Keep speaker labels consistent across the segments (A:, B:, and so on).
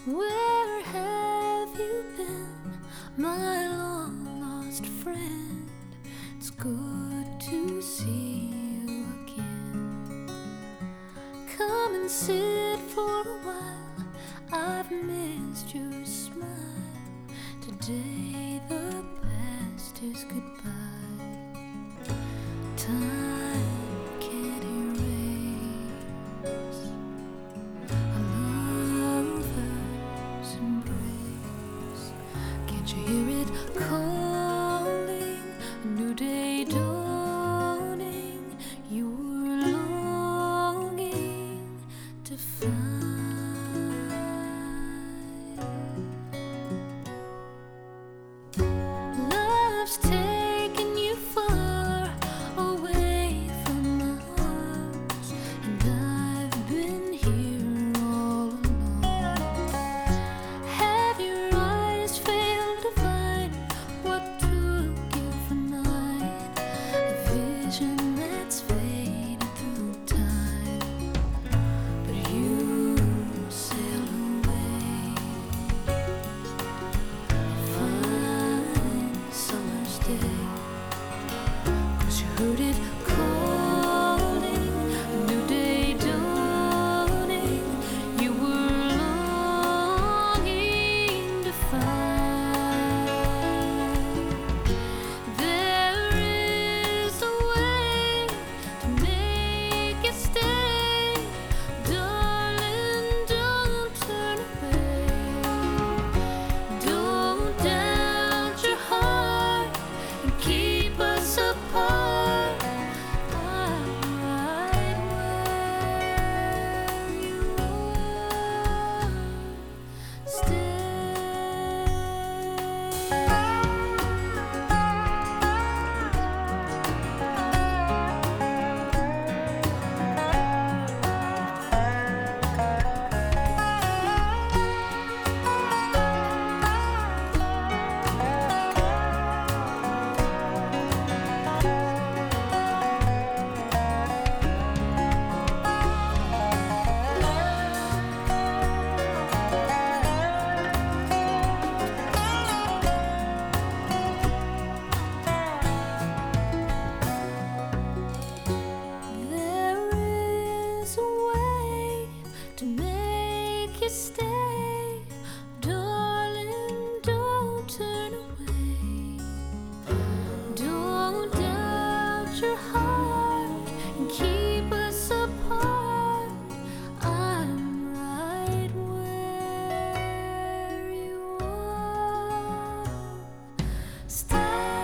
A: Where have you been, my long lost friend? It's good to see you again. Come and sit for a while, I've missed your smile. Today the past is goodbye. Time can't erase a lover's embrace. Can't you hear it calling? A new day dawning. You were longing to find. Love's taken you far away from my arms, and I've been here all along. Have your eyes failed to find what took you from mine? A vision that's faded through time, but you sailed away. Fine summer's day, 'cause you heard it calling, a new day dawning. You were longing to find. There is a way to make you stay, darling. Don't turn away. Don't doubt your heart and keep us apart. I'm right where you are. Stay. There is a way to make you stay, darling. Don't turn away. Don't doubt your heart and keep us apart. I'm right where you are. Stay.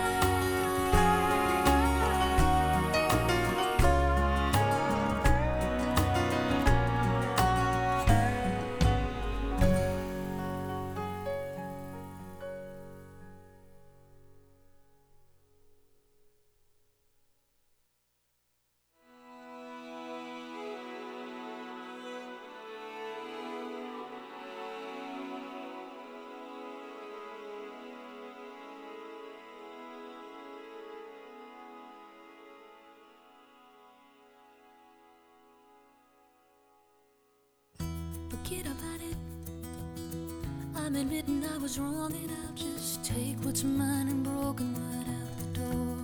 A: Forget about it. I'm admitting I was wrong, and I'll just take what's mine and broken right out the door.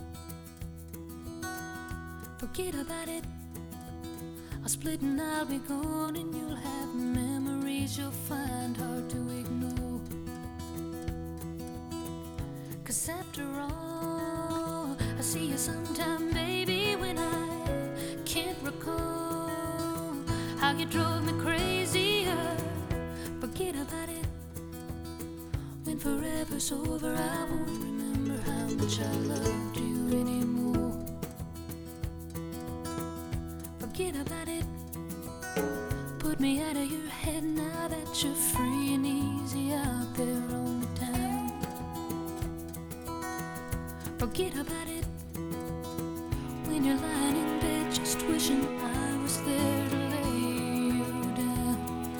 A: Forget about it. I'll split and I'll be gone, and you'll have memories you'll find hard to ignore. 'Cause after all, I see you sometime, baby, when I can't recall how you drove me crazier. Forget about it. When forever's over, I won't remember how much I loved you anymore. Forget about it. Put me out of your head now that you're free and easy out there on the town. Forget about it. When you're lying in bed just wishing I was there to lay you down.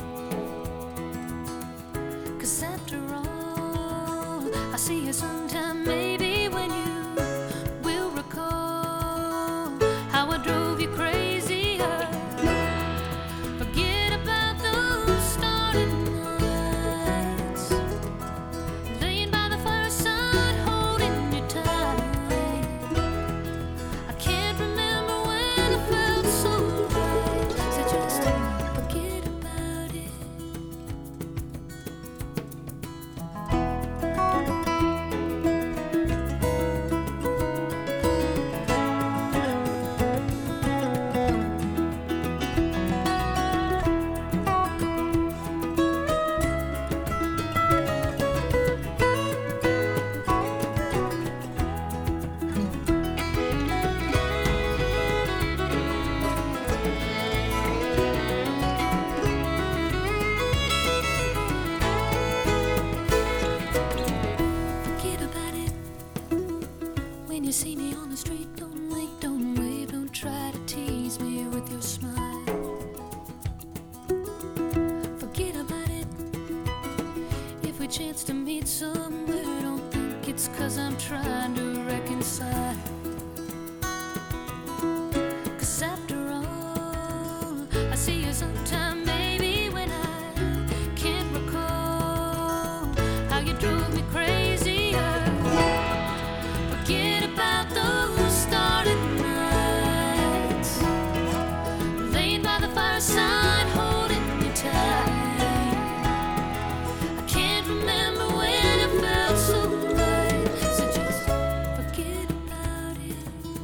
A: 'Cause after all, I see you sometime, maybe, when you will recall how I drove you crazier. Forget about those starting lines. chance to meet somewhere. Don't think it's 'cause I'm trying to reconcile. 'Cause after all, I see you sometime, baby, when I can't recall how you drove me crazier. Forget about those started nights, laying by the fireside, holding me tight. I can't remember when it felt so right, so just forget about it.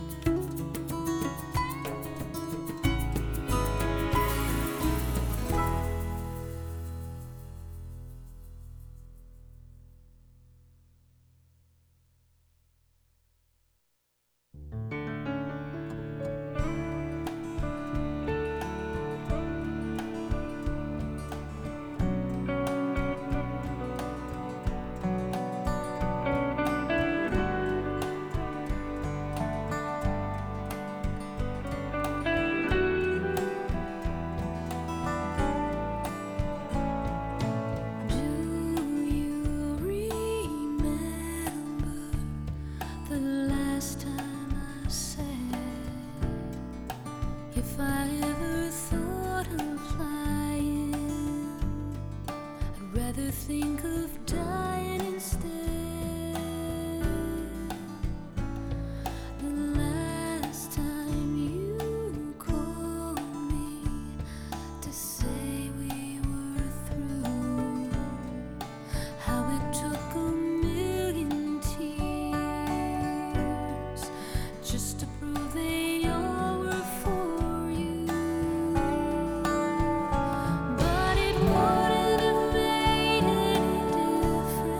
A: Do you remember the last time I said, if I ever thought of flying, I'd rather think of dying instead? The last time you called me to say we were through, how it took a million tears just to prove they all were for you. But it wouldn't have made any difference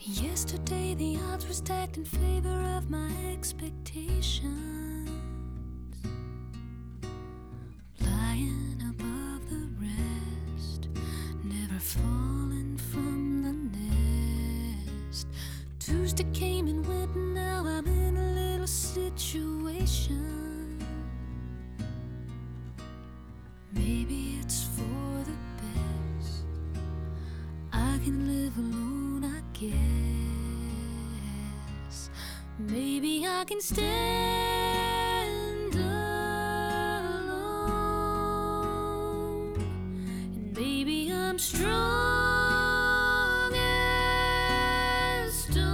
A: Yesterday the odds were stacked in favor of my expectations. Flying above the rest, never falling from the nest. Tuesday came and went and now I'm in a little situation. Maybe it's for the best. I can live alone, I guess. Maybe I can stand alone, and maybe I'm strong as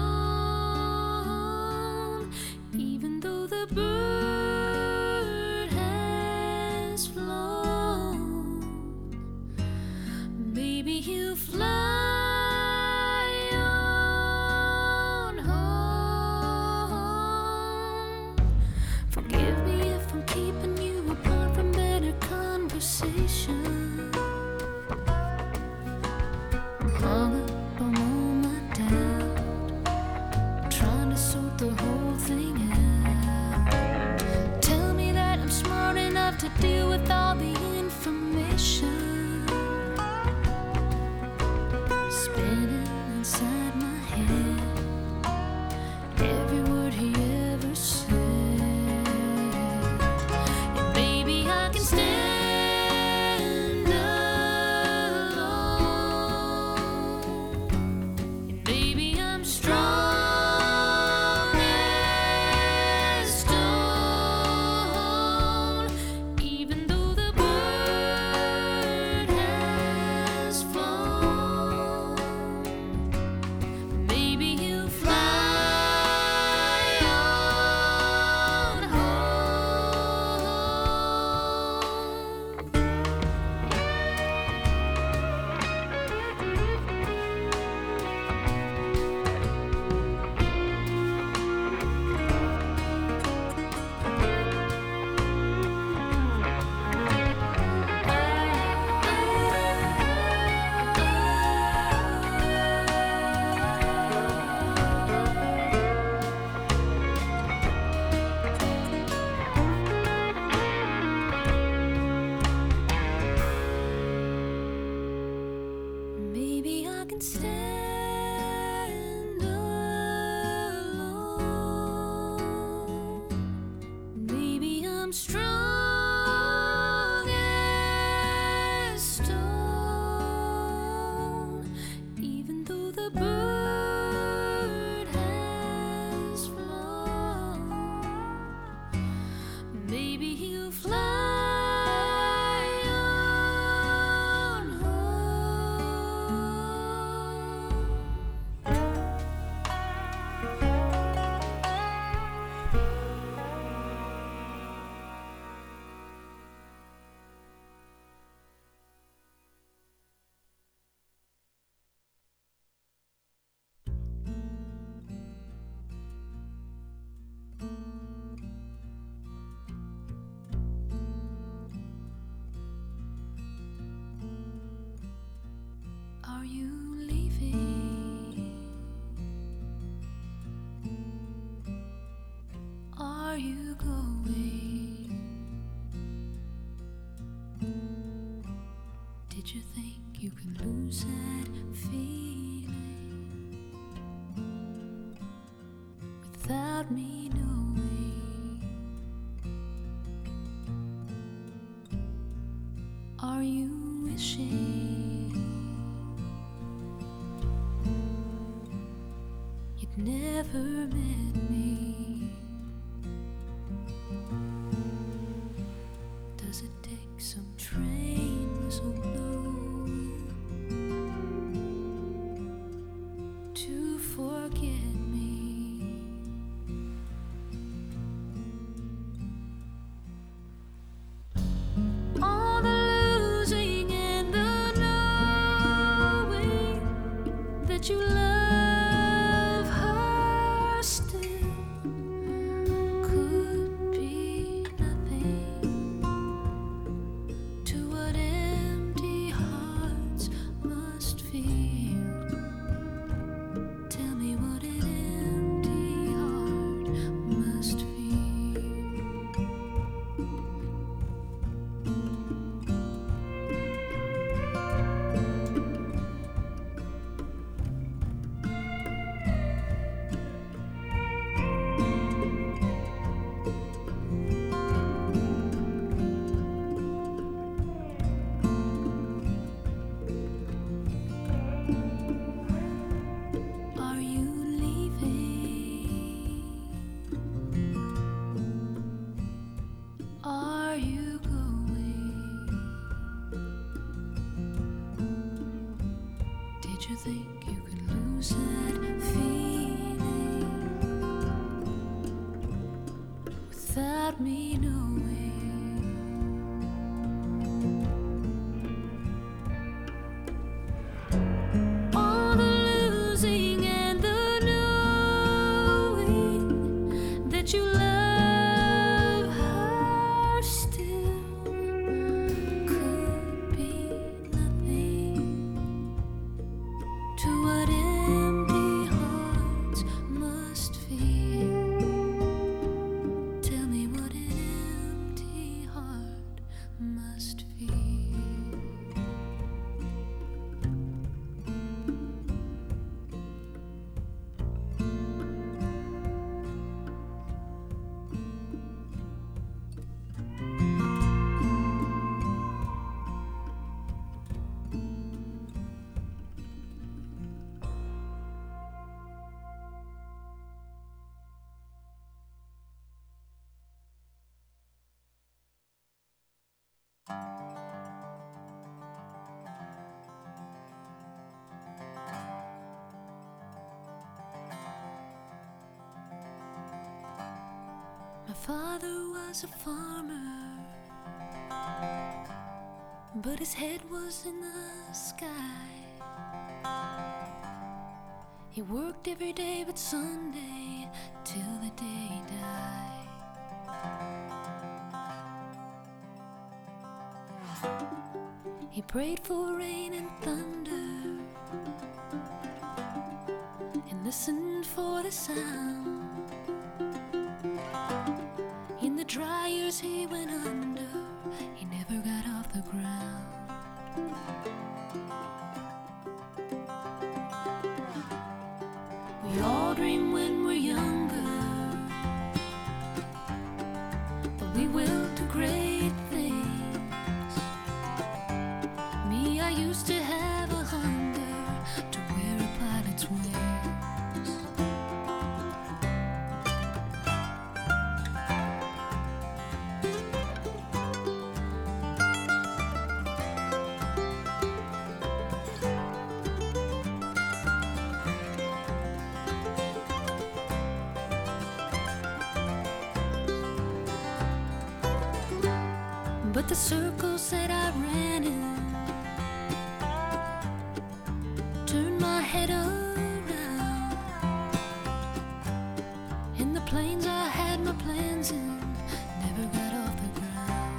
A: stone, even though the bird has flown. Maybe he'll fly. Forgive me if I'm keeping you apart from better conversation. I'm hung up on all my doubt, trying to sort the whole thing out. Tell me that I'm smart enough to deal with all the information spinning inside my head, every word he ever said. Stand alone, and maybe I'm strong as stone, even though the bird has flown. Maybe he'll fly on home. Maybe I can stand alone. Maybe I'm strong as stone, even though the bird has flown. Maybe he'll fly. Are you leaving? Are you going? Did you think you could lose that feeling without me knowing? Are you wishing you'd never met me? Does it take some train whistle blow to forget me? All the losing and the knowing that you love her still could be nothing to what empty hearts are you going? Did you think you could lose that feeling without me knowing? All the losing and the knowing that you love her still could be nothing to what empty hearts must feel. Tell me what an empty heart must feel. My father was a farmer, but his head was in the sky. He worked every day but Sunday till the day he died. He prayed for rain and thunder and listened for the sound. In the dry years he went under, he never got off the ground. We all dream when we're younger that we will do great things. Me, I used to have a hunger to wear a pilot's wings. But the circles that I ran in turned my head around. In the planes I had my plans in, never got off the ground.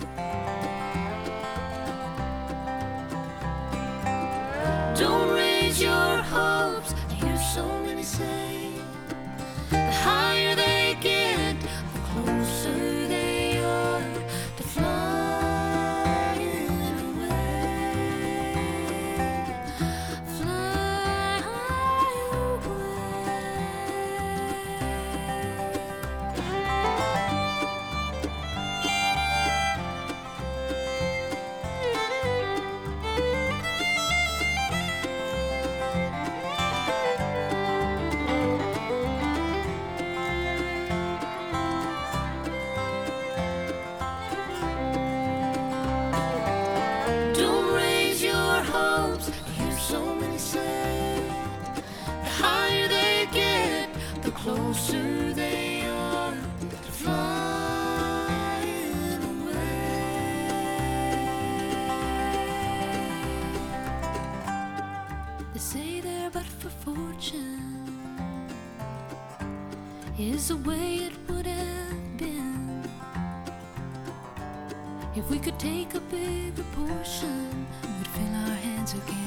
A: Don't raise your hopes, I hear so many say. The higher they get, the closer they are to fly. Closer they are to flying away. They say they're but for fortune is the way it would have been if we could take a bigger portion, we'd fill our hands again.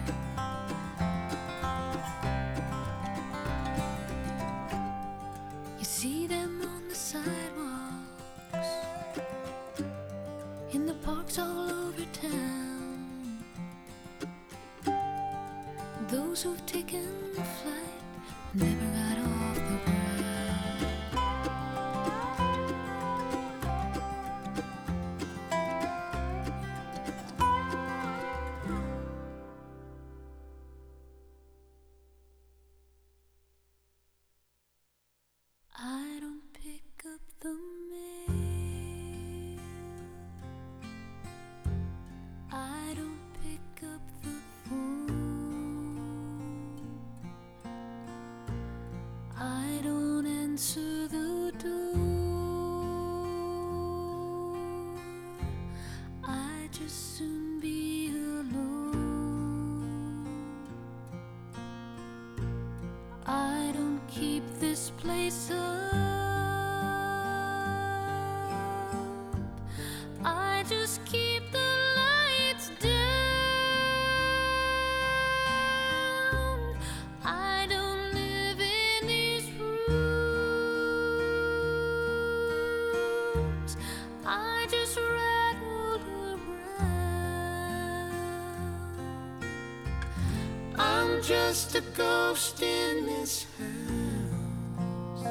A: See them on the sidewalks, in the parks all over town. Those who've taken flight never got off the ground. I don't pick up the mail just keep the lights down. I don't live in these rooms. I just rattle around. I'm just a ghost in this house.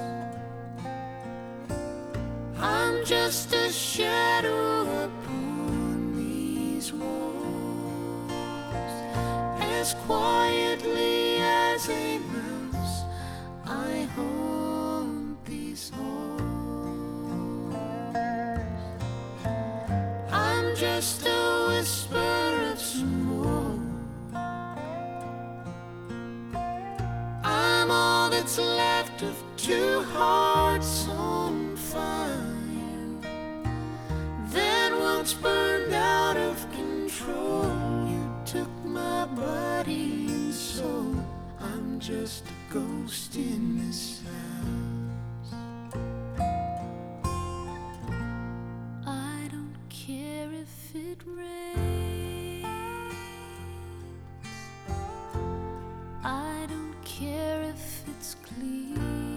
A: I'm just a shadow upon these walls. As quietly as a mouse, I haunt these halls. I'm just a whisper of smoke. I'm all that's left of two hearts on fire that once burned out of control. You took my body and soul. I'm just a ghost in this house. I don't care if it rains. I don't care if it's clear.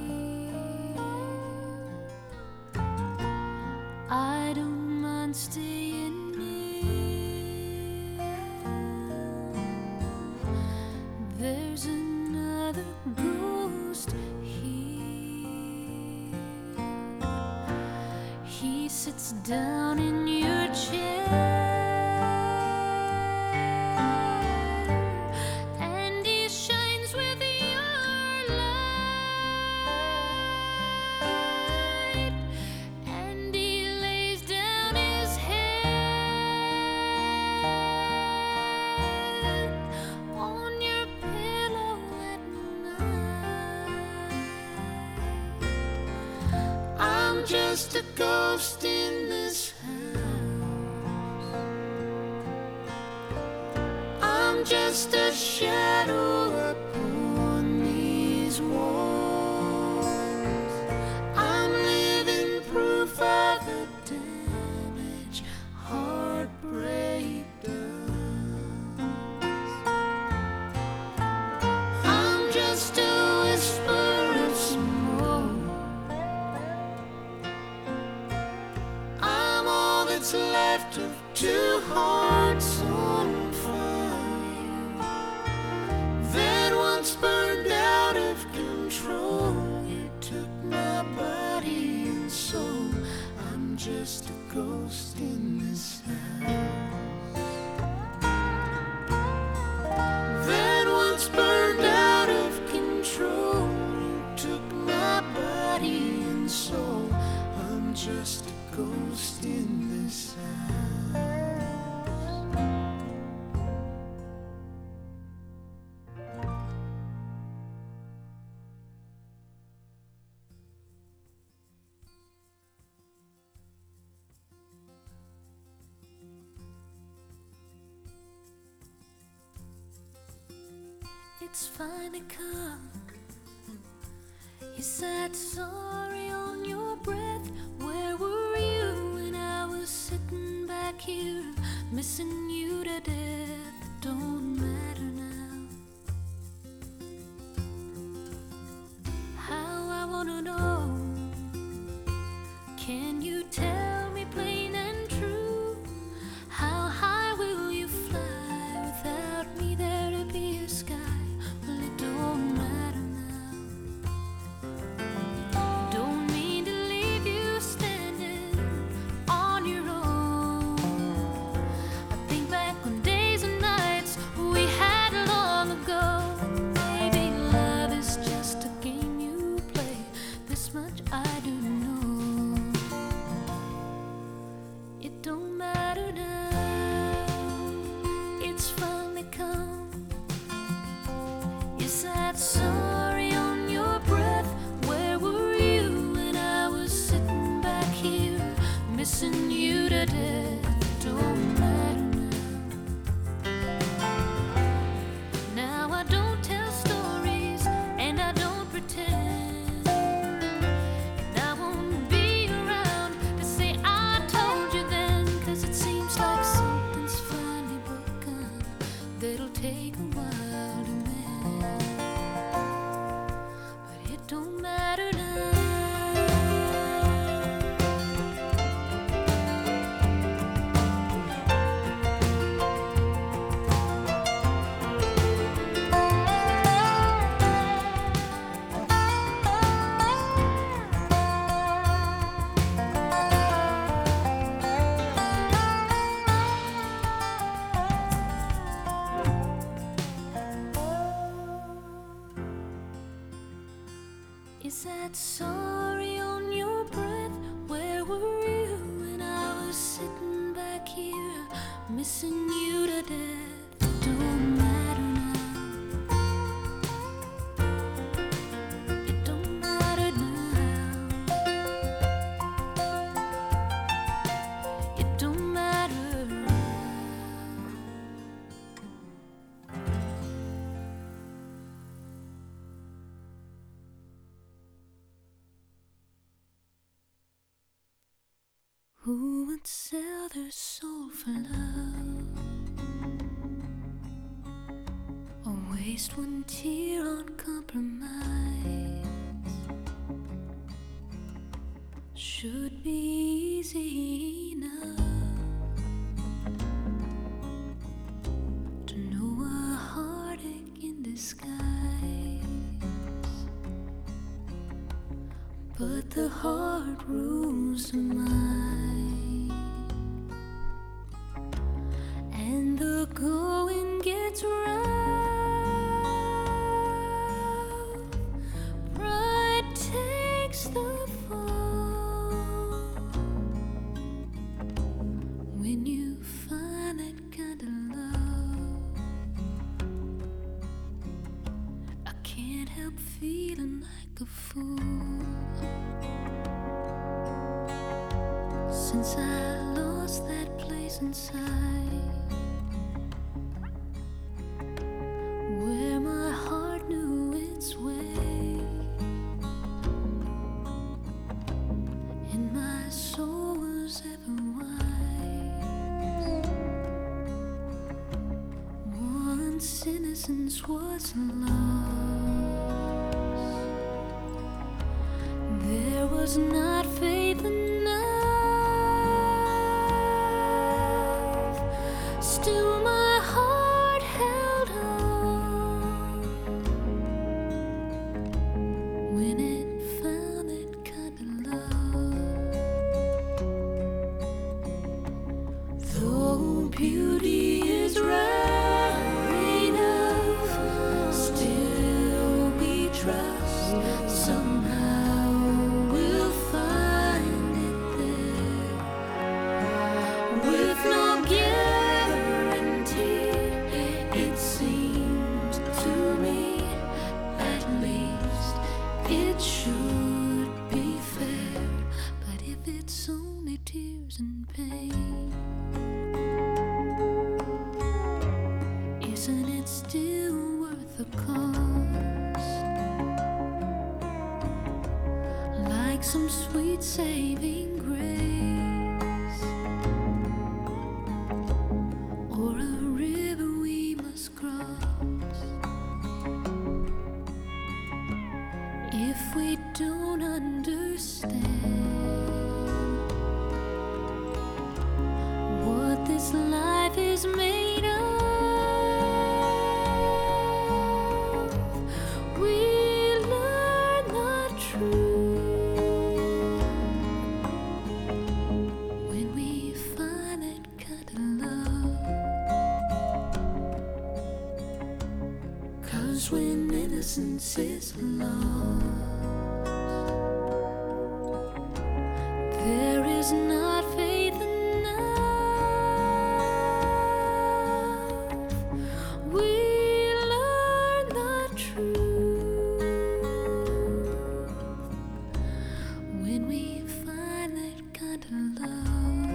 A: I don't mind staying near. There's another ghost here. He sits down in your chair, and he shines with your light, and he lays down his head on your pillow at night. I'm just a ghost in this house. I'm just a shadow upon these walls. I'm living proof of the damage heartbreak does. I'm just a whisper of smoke. I'm all that's left of two hearts on fire that once burned out of control. You took my body and soul. I'm just a ghost in this house that once burned out of control. You took my body and soul. I'm just a ghost in this house. It's finally come. You said sorry on your breath. Where were you when I was sitting back here, missing you to death? It don't matter now. How I wanna know. Can you tell me plain and true? How high will you fly without me there to be your sky? Well, it don't matter now. Don't mean to leave you standing on your own. I think back on days and nights we had. that sorry on your breath. Where were you when I was sitting back here, missing you to death? It don't matter now. It don't matter now. It don't matter now. Who would sell their soul for love, or waste one tear on compromise? Should be easy enough to know a heartache in disguise, but the heart rules the mind, and the going gets rough. Pride takes the fall when you find that kind of love. I can't help feeling like a fool since I lost that place inside where my heart knew its way, and my soul was ever wise. Once innocence was lost, there was not faith enough. Still my heart held on when it found that kind of love. Though beauty is rare enough, still we trust somehow we'll find it there, with no guarantee. It seems to me, at least, it should be fair. But if it's only tears and pain, isn't it still worth the cost? Like some sweet saving grace, or a river we must cross. If we don't understand what this life is made of, we learn the truth when we find that kind of love. 'Cause when innocence is lost, there is not faith enough. We learn the truth when we find that kind of love.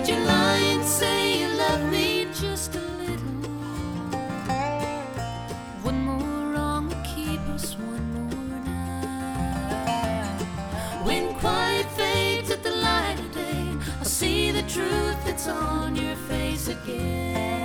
A: Would you lie and say you love me just a little? One more wrong will keep us one more night. When quiet fades at the light of day, I'll see the truth that's on your face again.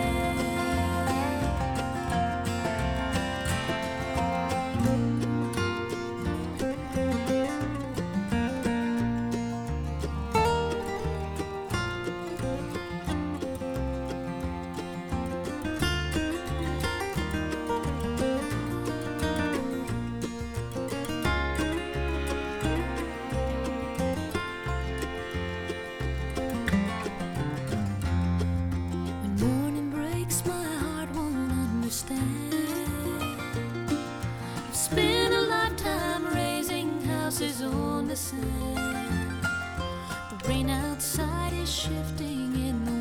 A: I've spent a lifetime raising houses on the sand. The rain outside is shifting in the